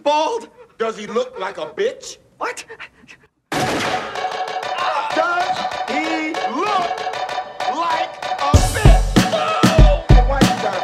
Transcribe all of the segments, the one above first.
bald? Does he look like a bitch? What? Does he look like a bitch? Why you gotta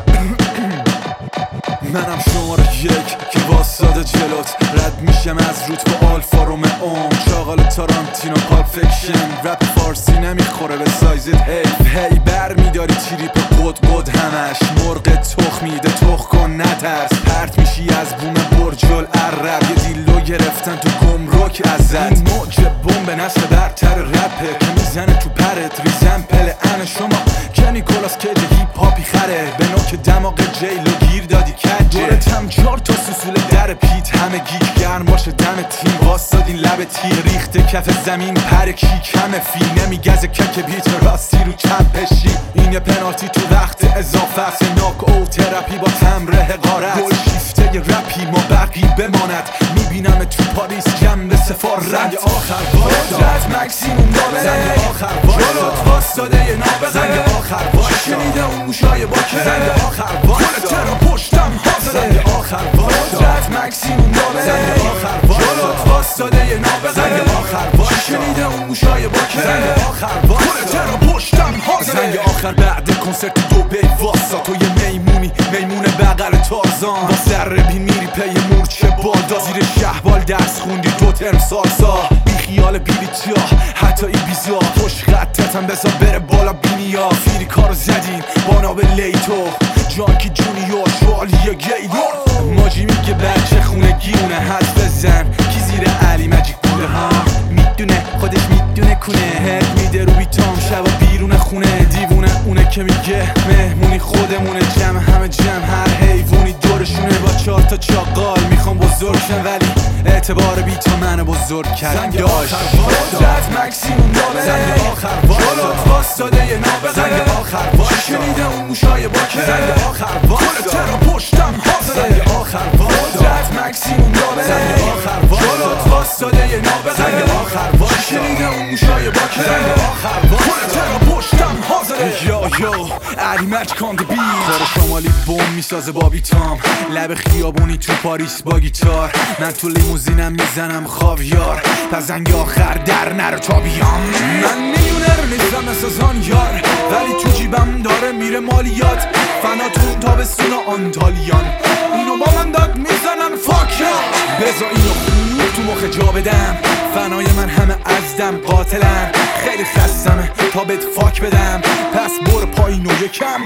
منم شماره یک که واساده جلوت رد میشم از روت با آلفا رومئو شاغل تارانتینو پاپ فیکشن رپ فارسی نمیخوره به سایزت هی بر میداری تریپ قد همش مرغ تخ میده تخ کن نترس پرت میشی از بوم برجل عرب یه دیلو گرفتن تو گمرک ازت این موج بمب نسل برتر رپه که میزنه تو پرت ریزمپل ان شما که نیکولاس کیج هیپ هاپی خره به نوک دماغ جیلو گیر دادی دورت هم 4 تا سوسول در پیت همه گیک گرم باشه دم تیم واسادین لب تیر ریخته کف زمین پر کیک همه فی نمیگزه کک بیت راستی رو چپ پشی این یه پنالتی تو وقت اضافه است ناک او تراپی با تمر حقارت گل شیفته رپی ما برقی بماند میبینم تو پاریس جنب سفارت زنگ آخر واسد مکسیموم دابه زنگ آخر واسد واساده یه نابغه زنگ آخر واسد شنیده اون موشای با که زنگ آخر واسد ترا پشتم زنگ آخر واسد مکسیموم دابه زنگ آخر واسد واساده یه نابغه زنگ آخر واسد شنیده اون موشای با که زنگ آخر واسد ترا پشتم زنگ آخر بعد کنسرت دو بی واسا تو یه میمون بغل تارزان با سر بین میری پی مورچه بادا زیر شهبال درس خوندی 2 ترم سالسا بی خیال بیلیتیا حتی ای بیزا پشت خطتم بزا بره بالا بینیا فیری کارو زدین بانا به لیتو جانکی جونیور شوالیه گیدور ماجی میگه بچه خونه گیونه حد بزن کی زیر علی مجیک بوده ها میدونه خودش میدونه کنه هد میده رو بیتام شبا بیرون خونه دیوونه اونه که میگه مهمونی خودمونه همه جمع هر حیوونی دورشونه با 4 تا چاقال میخوام بزرگشن ولی اعتبار بیتا منو بزرگ کرد داشت واسد مکسیموم دابه زنگ آخر واسد واساده یه نابغه زنگ آخر واسد شنیده اون موشای با که زنگ آخر واسد ترا پشتم زنگ آخر واسد مکسیموم دابه زنگ آخر واسد واساده یه نابغه زنگ آخر واسد شنیده اون موشای با که زنگ آخر واسد ترا پشتم یو علی مچ کاند بی کار شمالی بوم میسازه با بیتام لب خیابونی تو پاریس با گیتار من تو لیموزینم میزنم خاویار پس زنگ آخر در نرو تا بیام من میلیونر نیستم مثل زانیار ولی تو جیبم داره میره مالیات فنا تو تابستون آنتالیان اینو با من داد میزنن فاکیا بزا اینو خوب تو مخ جا بدم فنای من همه ازدم قاتلن خیلی خستمه تا بهت فاک بدم پس برو پایین و یکم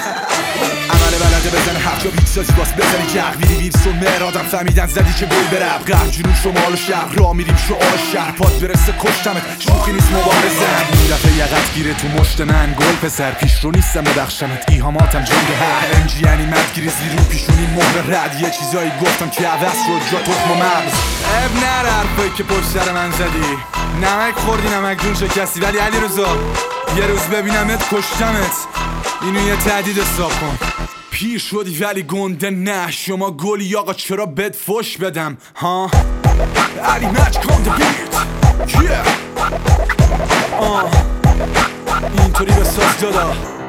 عمل بلده بزن هر جا بیت سازی باز بزنی جغ ویری ویرس و مرادم فهمیدن زدی که گل برب غرب جنوب شمال و شهر را میریم شعار شهر پاد برسه کشتمت شوخی نیست مبارزم این دفعه یقت گیره تو مشت من گل پسر پیش رو نیستم بدخشمت ایهاماتم جنگ هر انجی یعنی مدگیری زیر رو پیشونی مهر رد یه چیزایی گفتم که عوض شد جا تخم و مغز اب نر حرفایی که پشت سر من زدی نمک خوردی نمک جون شکستی ولی علی رضا یه روز ببینمت کشتمت اینو یه تهدید حساب کن پیر شدی ولی گنده نه شما گلی آقا چرا بد فش بدم ها علی مچ کاند بیت اینطوری به ساز دادا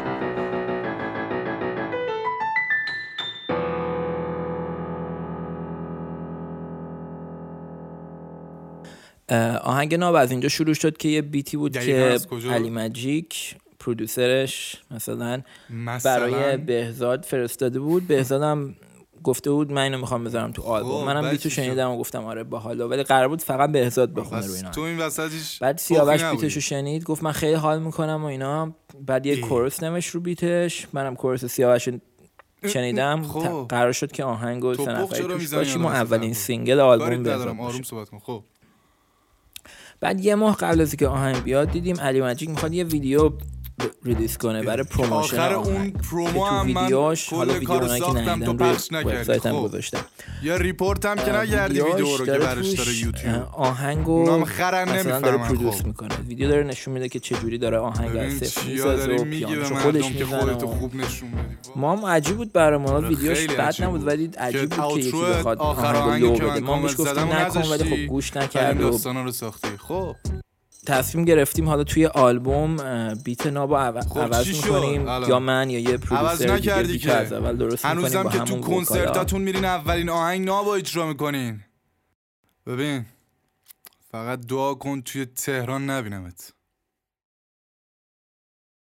آهنگ ناب از اینجا شروع شد که یه بیتی بود که علی مجیک پرودوسرش مثلا برای بهزاد فرستاده بود بهزادم گفته بود من اینو میخوام بذارم تو آلبوم منم بیتو شنیدم و گفتم آره باحاله ولی قرار بود فقط بهزاد بخونه رو اینا تو این وسطش بعد سیاوش بیتشو شنید گفت من خیلی حال میکنم و اینا بعد یه کورس نوشت رو بیتش منم کورس سیاوش شنیدم قرار شد که آهنگو سه نفری توش باشیم و اولین سینگل آلبوم بهزاد آروم صحبت کن خب بعد یه ماه قبل از که آهنگ بیاد دیدیم علی مجیک میخواد یه ویدیو ریلیز کنه برای پروموشن آخر اون پرومو هم من کل کار ساختم تو پخش نکردی خب یا ریپورت هم که نگردی ویدیو رو که برش داره یوتیوب آهنگو مثلا داره پرودوس خب. میکنه ویدیو داره نشون میده که چجوری داره آهنگ از صفر میسازه و پیانوشو خودش میزنه ما هم عجیب بود برای ما ویدیوش بد نبود ولی عجیب بود که یکی بخواد آهنگو لو بده ما بهش گفتیم نکن ولی خب گوش نکرد و داستانا رو ساختی خب تصمیم گرفتیم حالا توی آلبوم بیت نابو عوض میکنیم، یا من یا یه پرودوسر دیگه بیت از اول درست میکنیم. هنوزم که تو کنسرتاتون میرین اولین آهنگ نابو اجرا میکنین. ببین فقط دعا کن توی تهران نبینمت.